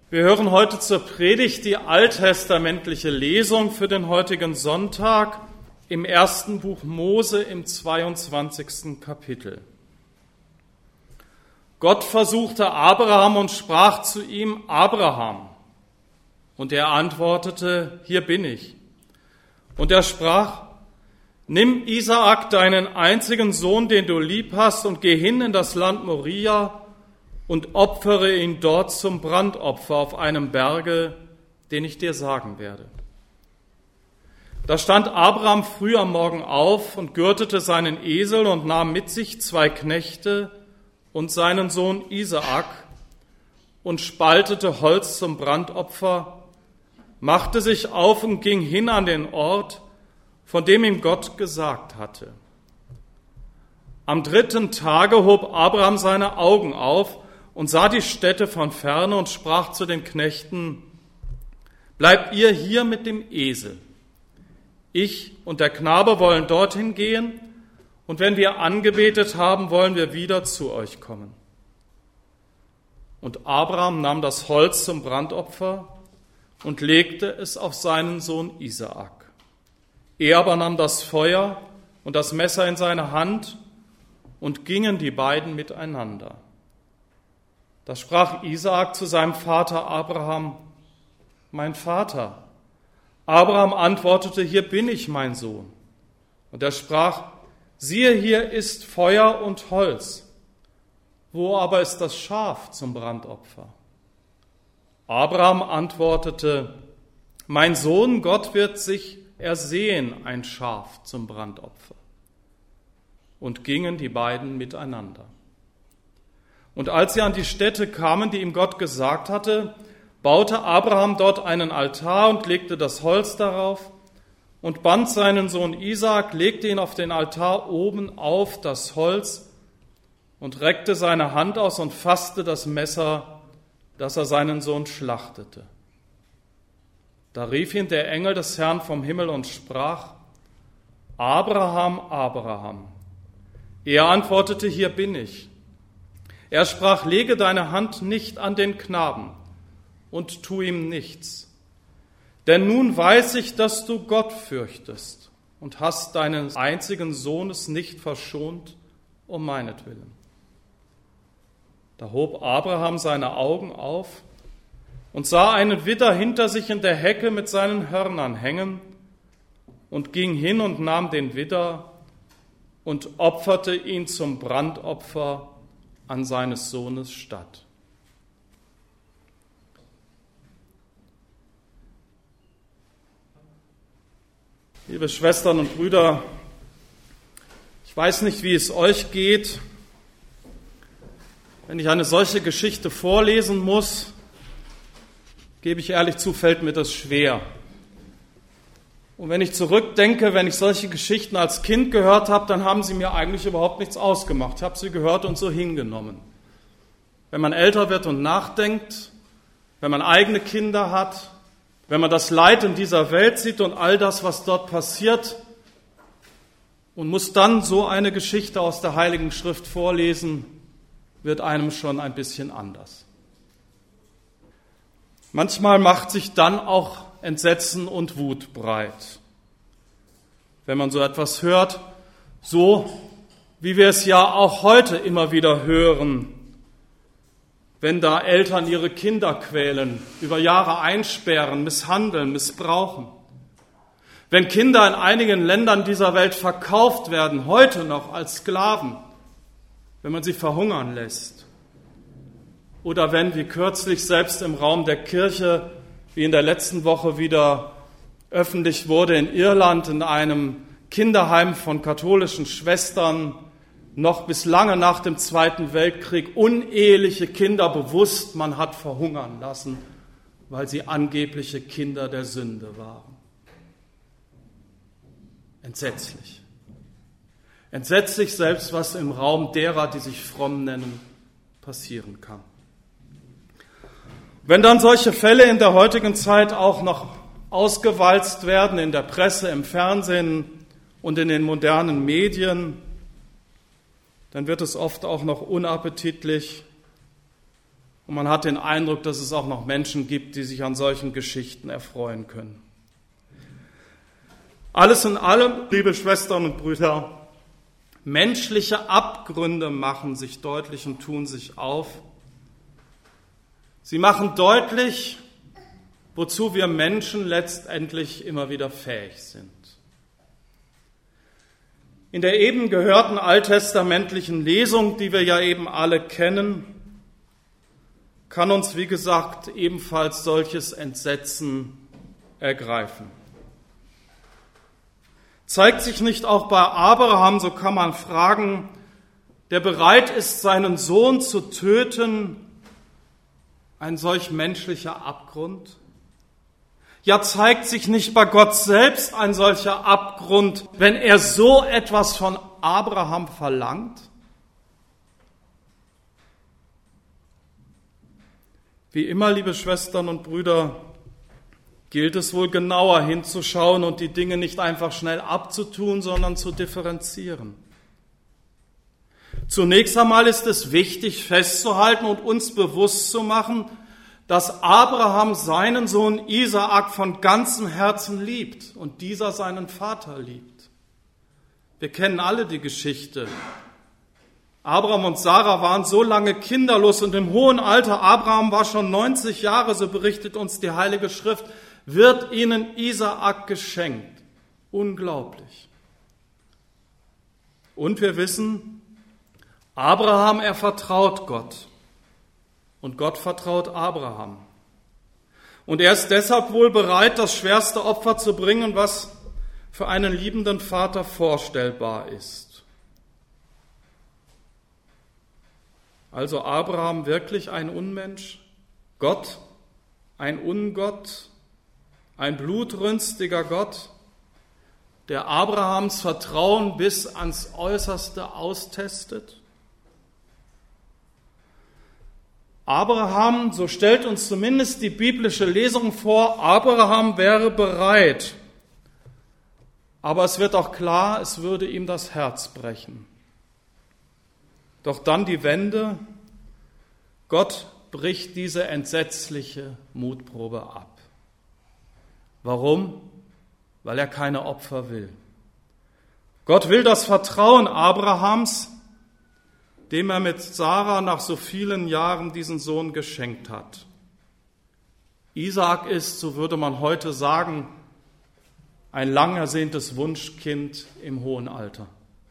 Wir hören heute zur Predigt die alttestamentliche Lesung für den heutigen Sonntag im ersten Buch Mose im 22. Kapitel. Gott versuchte Abraham und sprach zu ihm: Abraham. Und er antwortete: Hier bin ich. Und er sprach: Nimm Isaak, deinen einzigen Sohn, den du lieb hast, und geh hin in das Land Moria und opfere ihn dort zum Brandopfer auf einem Berge, den ich dir sagen werde. Da stand Abraham früh am Morgen auf und gürtete seinen Esel und nahm mit sich 2 Knechte und seinen Sohn Isaak und spaltete Holz zum Brandopfer, machte sich auf und ging hin an den Ort, von dem ihm Gott gesagt hatte. Am 3. Tage hob Abraham seine Augen auf und sah die Städte von ferne und sprach zu den Knechten: Bleibt ihr hier mit dem Esel. Ich und der Knabe wollen dorthin gehen, und wenn wir angebetet haben, wollen wir wieder zu euch kommen. Und Abraham nahm das Holz zum Brandopfer und legte es auf seinen Sohn Isaak. Er aber nahm das Feuer und das Messer in seine Hand, und gingen die beiden miteinander. Da sprach Isaak zu seinem Vater Abraham: Mein Vater. Abraham antwortete: Hier bin ich, mein Sohn. Und er sprach: Siehe, hier ist Feuer und Holz. Wo aber ist das Schaf zum Brandopfer? Abraham antwortete: Mein Sohn, Gott wird sich ersehen ein Schaf zum Brandopfer. Und gingen die beiden miteinander. Und als sie an die Stätte kamen, die ihm Gott gesagt hatte, baute Abraham dort einen Altar und legte das Holz darauf und band seinen Sohn Isaak, legte ihn auf den Altar oben auf das Holz und reckte seine Hand aus und fasste das Messer, dass er seinen Sohn schlachtete. Da rief ihn der Engel des Herrn vom Himmel und sprach: Abraham, Abraham. Er antwortete: Hier bin ich. Er sprach: Lege deine Hand nicht an den Knaben und tu ihm nichts. Denn nun weiß ich, dass du Gott fürchtest und hast deines einzigen Sohnes nicht verschont um meinetwillen. Da hob Abraham seine Augen auf und sah einen Widder hinter sich in der Hecke mit seinen Hörnern hängen und ging hin und nahm den Widder und opferte ihn zum Brandopfer an seines Sohnes statt. Liebe Schwestern und Brüder, ich weiß nicht, wie es euch geht. Wenn ich eine solche Geschichte vorlesen muss, gebe ich ehrlich zu, fällt mir das schwer. Und wenn ich zurückdenke, wenn ich solche Geschichten als Kind gehört habe, dann haben sie mir eigentlich überhaupt nichts ausgemacht. Ich habe sie gehört und so hingenommen. Wenn man älter wird und nachdenkt, wenn man eigene Kinder hat, wenn man das Leid in dieser Welt sieht und all das, was dort passiert, und muss dann so eine Geschichte aus der Heiligen Schrift vorlesen, wird einem schon ein bisschen anders. Manchmal macht sich dann auch Entsetzen und Wut breit, wenn man so etwas hört, so wie wir es ja auch heute immer wieder hören, wenn da Eltern ihre Kinder quälen, über Jahre einsperren, misshandeln, missbrauchen. Wenn Kinder in einigen Ländern dieser Welt verkauft werden, heute noch als Sklaven, wenn man sie verhungern lässt. Oder wenn, wie kürzlich selbst im Raum der Kirche, wie in der letzten Woche wieder öffentlich wurde, in Irland in einem Kinderheim von katholischen Schwestern noch bis lange nach dem Zweiten Weltkrieg uneheliche Kinder bewusst man hat verhungern lassen, weil sie angebliche Kinder der Sünde waren. Entsetzlich. Entsetzlich selbst, was im Raum derer, die sich fromm nennen, passieren kann. Wenn dann solche Fälle in der heutigen Zeit auch noch ausgewalzt werden in der Presse, im Fernsehen und in den modernen Medien, dann wird es oft auch noch unappetitlich Und man hat den Eindruck, dass es auch noch Menschen gibt, die sich an solchen Geschichten erfreuen können. Alles in allem, liebe Schwestern und Brüder, menschliche Abgründe machen sich deutlich und tun sich auf. Sie machen deutlich, wozu wir Menschen letztendlich immer wieder fähig sind. In der eben gehörten alttestamentlichen Lesung, die wir ja eben alle kennen, kann uns, wie gesagt, ebenfalls solches Entsetzen ergreifen. Zeigt sich nicht auch bei Abraham, so kann man fragen, der bereit ist, seinen Sohn zu töten, ein solch menschlicher Abgrund? Ja, zeigt sich nicht bei Gott selbst ein solcher Abgrund, wenn er so etwas von Abraham verlangt? Wie immer, liebe Schwestern und Brüder, gilt es wohl genauer hinzuschauen und die Dinge nicht einfach schnell abzutun, sondern zu differenzieren. Zunächst einmal ist es wichtig festzuhalten und uns bewusst zu machen, dass Abraham seinen Sohn Isaak von ganzem Herzen liebt und dieser seinen Vater liebt. Wir kennen alle die Geschichte. Abraham und Sarah waren so lange kinderlos und im hohen Alter, Abraham war schon 90 Jahre, so berichtet uns die Heilige Schrift, wird ihnen Isaak geschenkt. Unglaublich. Und wir wissen, Abraham, er vertraut Gott. Und Gott vertraut Abraham. Und er ist deshalb wohl bereit, das schwerste Opfer zu bringen, was für einen liebenden Vater vorstellbar ist. Also Abraham wirklich ein Unmensch, Gott ein Ungott, ein blutrünstiger Gott, der Abrahams Vertrauen bis ans Äußerste austestet. Abraham, so stellt uns zumindest die biblische Lesung vor, Abraham wäre bereit. Aber es wird auch klar, es würde ihm das Herz brechen. Doch dann die Wende, Gott bricht diese entsetzliche Mutprobe ab. Warum? Weil er keine Opfer will. Gott will das Vertrauen Abrahams, dem er mit Sarah nach so vielen Jahren diesen Sohn geschenkt hat. Isaak ist, so würde man heute sagen, ein lang ersehntes Wunschkind im hohen Alter.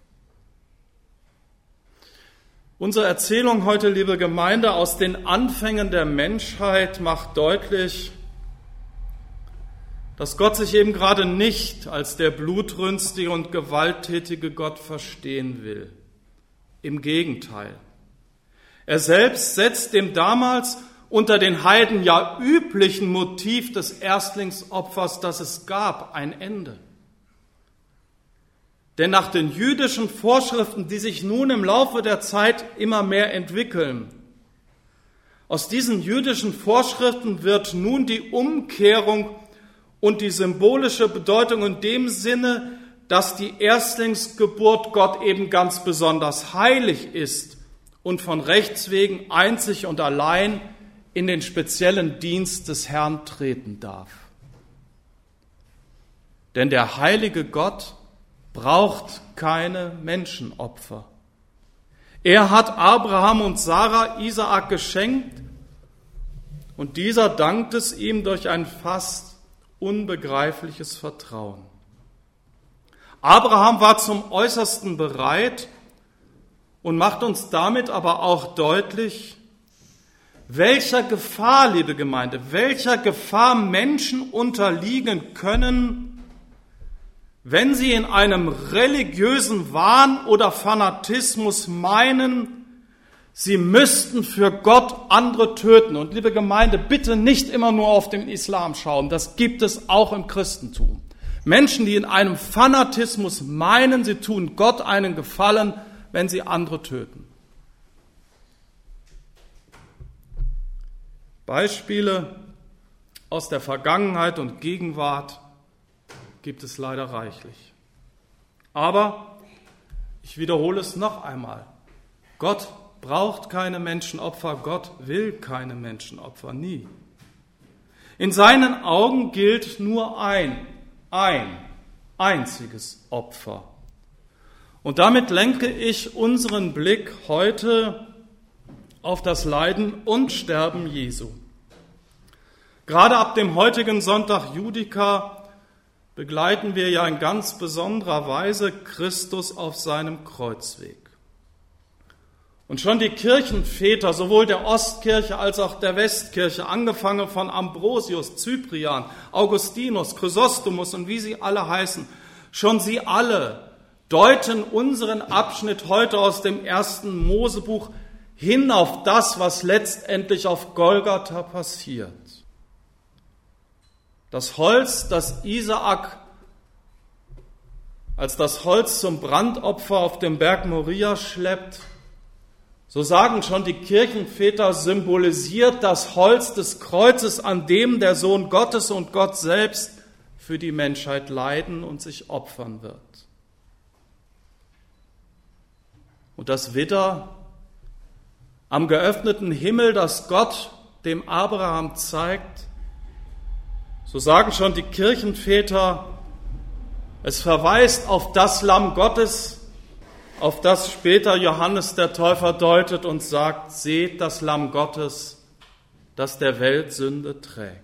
Unsere Erzählung heute, liebe Gemeinde, aus den Anfängen der Menschheit macht deutlich, dass Gott sich eben gerade nicht als der blutrünstige und gewalttätige Gott verstehen will. Im Gegenteil. Er selbst setzt dem damals unter den Heiden ja üblichen Motiv des Erstlingsopfers, das es gab, ein Ende. Denn nach den jüdischen Vorschriften, die sich nun im Laufe der Zeit immer mehr entwickeln, aus diesen jüdischen Vorschriften wird nun die Umkehrung und die symbolische Bedeutung in dem Sinne, dass die Erstlingsgeburt Gott eben ganz besonders heilig ist und von Rechts wegen einzig und allein in den speziellen Dienst des Herrn treten darf. Denn der heilige Gott braucht keine Menschenopfer. Er hat Abraham und Sarah Isaak geschenkt und dieser dankt es ihm durch ein fast unbegreifliches Vertrauen. Abraham war zum Äußersten bereit und macht uns damit aber auch deutlich, welcher Gefahr, liebe Gemeinde, welcher Gefahr Menschen unterliegen können, wenn sie in einem religiösen Wahn oder Fanatismus meinen, sie müssten für Gott andere töten. Und liebe Gemeinde, bitte nicht immer nur auf den Islam schauen, das gibt es auch im Christentum. Menschen, die in einem Fanatismus meinen, sie tun Gott einen Gefallen, wenn sie andere töten. Beispiele aus der Vergangenheit und Gegenwart gibt es leider reichlich. Aber ich wiederhole es noch einmal. Gott braucht keine Menschenopfer, Gott will keine Menschenopfer, nie. In seinen Augen gilt nur ein einziges Opfer. Und damit lenke ich unseren Blick heute auf das Leiden und Sterben Jesu. Gerade ab dem heutigen Sonntag Judica begleiten wir ja in ganz besonderer Weise Christus auf seinem Kreuzweg. Und schon die Kirchenväter, sowohl der Ostkirche als auch der Westkirche, angefangen von Ambrosius, Cyprian, Augustinus, Chrysostomus und wie sie alle heißen, schon sie alle deuten unseren Abschnitt heute aus dem 1. Mosebuch hin auf das, was letztendlich auf Golgatha passiert. Das Holz, das Isaak als das Holz zum Brandopfer auf dem Berg Moria schleppt, so sagen schon die Kirchenväter, symbolisiert das Holz des Kreuzes, an dem der Sohn Gottes und Gott selbst für die Menschheit leiden und sich opfern wird. Und das Widder am geöffneten Himmel, das Gott dem Abraham zeigt, so sagen schon die Kirchenväter, es verweist auf das Lamm Gottes, auf das später Johannes der Täufer deutet und sagt, seht das Lamm Gottes, das der Welt Sünde trägt.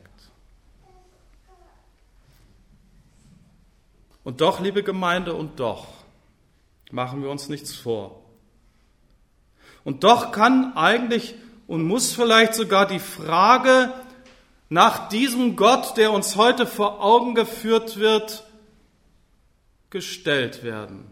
Und doch, liebe Gemeinde, und doch, machen wir uns nichts vor. Und doch kann eigentlich und muss vielleicht sogar die Frage nach diesem Gott, der uns heute vor Augen geführt wird, gestellt werden.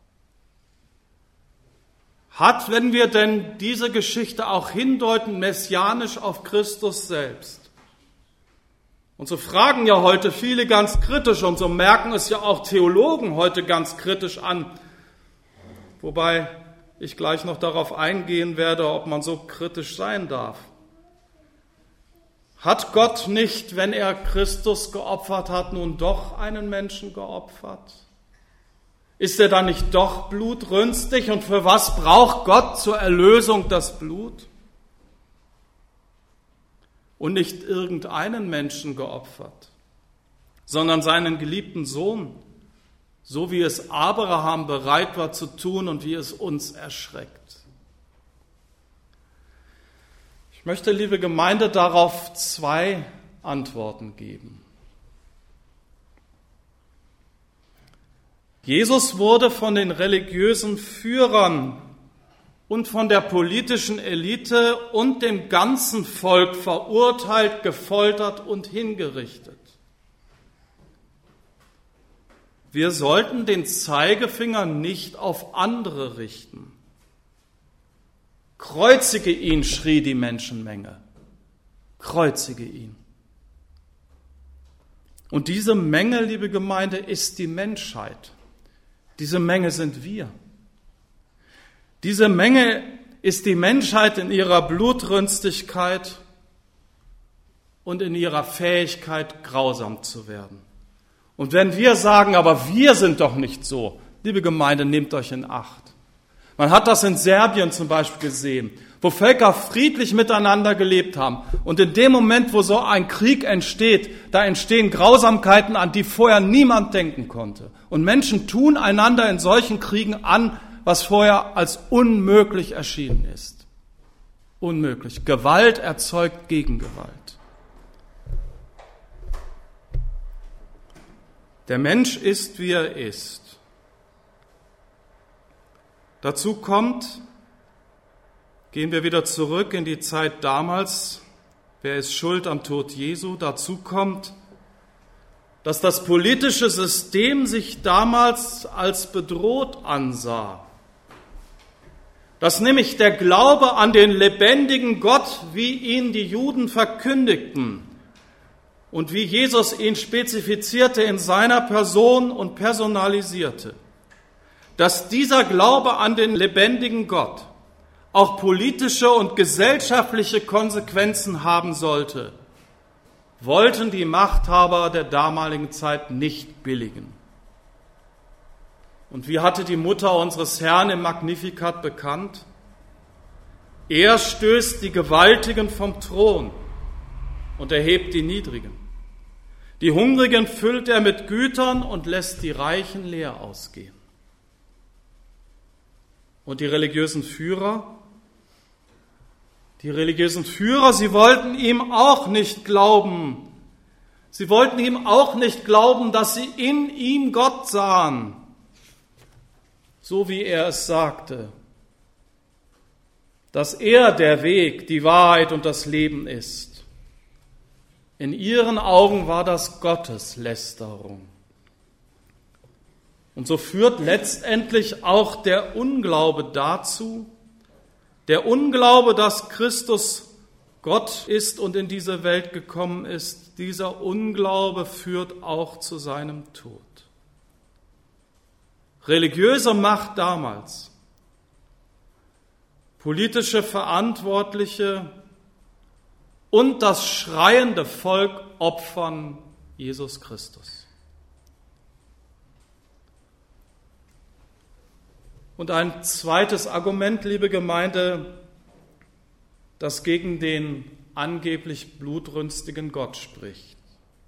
Hat, wenn wir denn diese Geschichte auch hindeuten, messianisch auf Christus selbst? Und so fragen ja heute viele ganz kritisch und so merken es ja auch Theologen heute ganz kritisch an, wobei ich gleich noch darauf eingehen werde, ob man so kritisch sein darf. Hat Gott nicht, wenn er Christus geopfert hat, nun doch einen Menschen geopfert? Ist er dann nicht doch blutrünstig? Und für was braucht Gott zur Erlösung das Blut? Und nicht irgendeinen Menschen geopfert, sondern seinen geliebten Sohn, so wie es Abraham bereit war zu tun und wie es uns erschreckt. Ich möchte, liebe Gemeinde, darauf 2 Antworten geben. Jesus wurde von den religiösen Führern und von der politischen Elite und dem ganzen Volk verurteilt, gefoltert und hingerichtet. Wir sollten den Zeigefinger nicht auf andere richten. Kreuzige ihn, schrie die Menschenmenge. Kreuzige ihn. Und diese Menge, liebe Gemeinde, ist die Menschheit. Diese Menge sind wir. Diese Menge ist die Menschheit in ihrer Blutrünstigkeit und in ihrer Fähigkeit, grausam zu werden. Und wenn wir sagen, aber wir sind doch nicht so, liebe Gemeinde, nehmt euch in Acht. Man hat das in Serbien zum Beispiel gesehen, wo Völker friedlich miteinander gelebt haben. Und in dem Moment, wo so ein Krieg entsteht, da entstehen Grausamkeiten, an die vorher niemand denken konnte. Und Menschen tun einander in solchen Kriegen an, was vorher als unmöglich erschienen ist. Unmöglich. Gewalt erzeugt Gegengewalt. Der Mensch ist, wie er ist. Dazu kommt, gehen wir wieder zurück in die Zeit damals, wer ist schuld am Tod Jesu? Dazu kommt, dass das politische System sich damals als bedroht ansah. Dass nämlich der Glaube an den lebendigen Gott, wie ihn die Juden verkündigten und wie Jesus ihn spezifizierte in seiner Person und personalisierte, dass dieser Glaube an den lebendigen Gott auch politische und gesellschaftliche Konsequenzen haben sollte, wollten die Machthaber der damaligen Zeit nicht billigen. Und wie hatte die Mutter unseres Herrn im Magnificat bekannt? Er stößt die Gewaltigen vom Thron und erhebt die Niedrigen. Die Hungrigen füllt er mit Gütern und lässt die Reichen leer ausgehen. Und die religiösen Führer, sie wollten ihm auch nicht glauben. Sie wollten ihm auch nicht glauben, dass sie in ihm Gott sahen, so wie er es sagte, dass er der Weg, die Wahrheit und das Leben ist. In ihren Augen war das Gotteslästerung. Und so führt letztendlich auch der Unglaube dazu, der Unglaube, dass Christus Gott ist und in diese Welt gekommen ist, dieser Unglaube führt auch zu seinem Tod. Religiöse Macht damals, politische Verantwortliche und das schreiende Volk opfern Jesus Christus. Und ein zweites Argument, liebe Gemeinde, das gegen den angeblich blutrünstigen Gott spricht.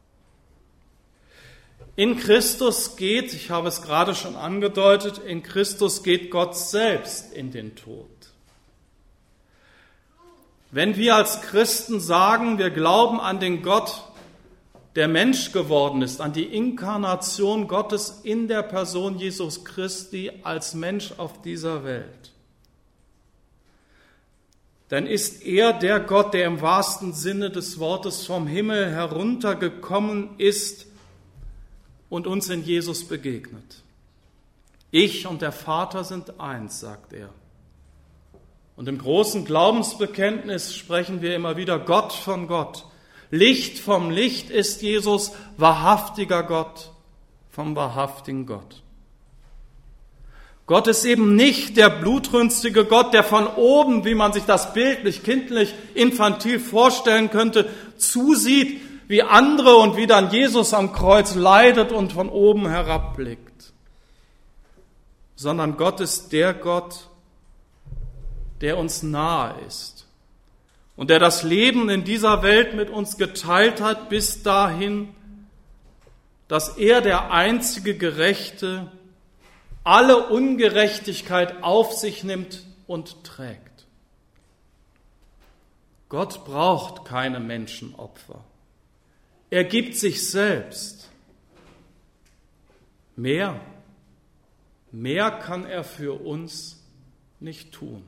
In Christus geht, ich habe es gerade schon angedeutet, in Christus geht Gott selbst in den Tod. Wenn wir als Christen sagen, wir glauben an den Gott, der Mensch geworden ist, an die Inkarnation Gottes in der Person Jesus Christi als Mensch auf dieser Welt, dann ist er der Gott, der im wahrsten Sinne des Wortes vom Himmel heruntergekommen ist und uns in Jesus begegnet. Ich und der Vater sind eins, sagt er. Und im großen Glaubensbekenntnis sprechen wir immer wieder Gott von Gott. Licht vom Licht ist Jesus, wahrhaftiger Gott vom wahrhaftigen Gott. Gott ist eben nicht der blutrünstige Gott, der von oben, wie man sich das bildlich, kindlich, infantil vorstellen könnte, zusieht, wie andere und wie dann Jesus am Kreuz leidet und von oben herabblickt. Sondern Gott ist der Gott, der uns nahe ist und der das Leben in dieser Welt mit uns geteilt hat, bis dahin, dass er, der einzige Gerechte, alle Ungerechtigkeit auf sich nimmt und trägt. Gott braucht keine Menschenopfer. Er gibt sich selbst. Mehr kann er für uns nicht tun.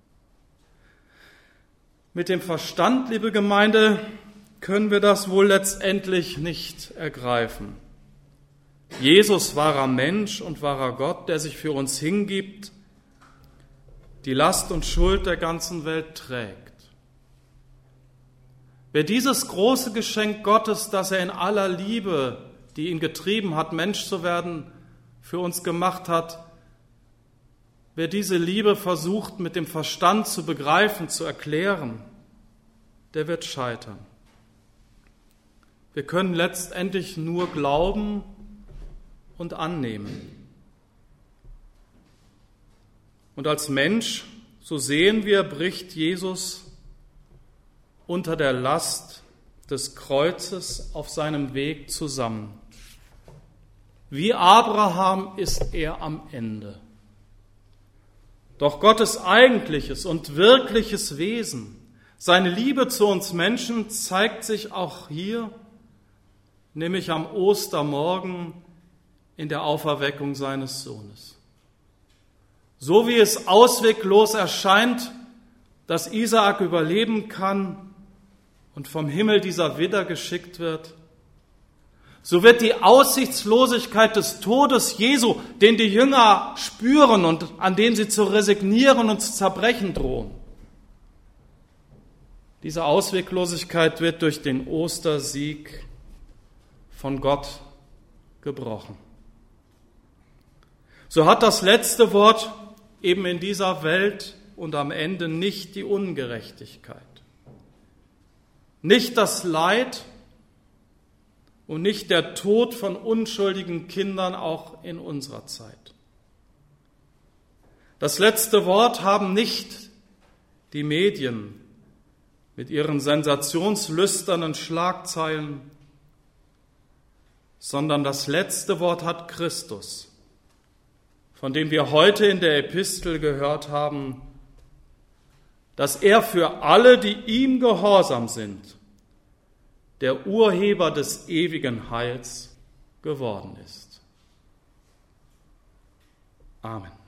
Mit dem Verstand, liebe Gemeinde, können wir das wohl letztendlich nicht ergreifen. Jesus wahrer Mensch und wahrer Gott, der sich für uns hingibt, die Last und Schuld der ganzen Welt trägt. Wer dieses große Geschenk Gottes, das er in aller Liebe, die ihn getrieben hat, Mensch zu werden, für uns gemacht hat, wer diese Liebe versucht, mit dem Verstand zu begreifen, zu erklären, der wird scheitern. Wir können letztendlich nur glauben und annehmen. Und als Mensch, so sehen wir, bricht Jesus unter der Last des Kreuzes auf seinem Weg zusammen. Wie Abraham ist er am Ende. Doch Gottes eigentliches und wirkliches Wesen, seine Liebe zu uns Menschen, zeigt sich auch hier, nämlich am Ostermorgen in der Auferweckung seines Sohnes. So wie es ausweglos erscheint, dass Isaak überleben kann und vom Himmel dieser Widder geschickt wird, so wird die Aussichtslosigkeit des Todes Jesu, den die Jünger spüren und an dem sie zu resignieren und zu zerbrechen drohen, diese Ausweglosigkeit wird durch den Ostersieg von Gott gebrochen. So hat das letzte Wort eben in dieser Welt und am Ende nicht die Ungerechtigkeit, nicht das Leid und nicht der Tod von unschuldigen Kindern auch in unserer Zeit. Das letzte Wort haben nicht die Medien mit ihren sensationslüsternen Schlagzeilen, sondern das letzte Wort hat Christus, von dem wir heute in der Epistel gehört haben, dass er für alle, die ihm gehorsam sind, der Urheber des ewigen Heils geworden ist. Amen.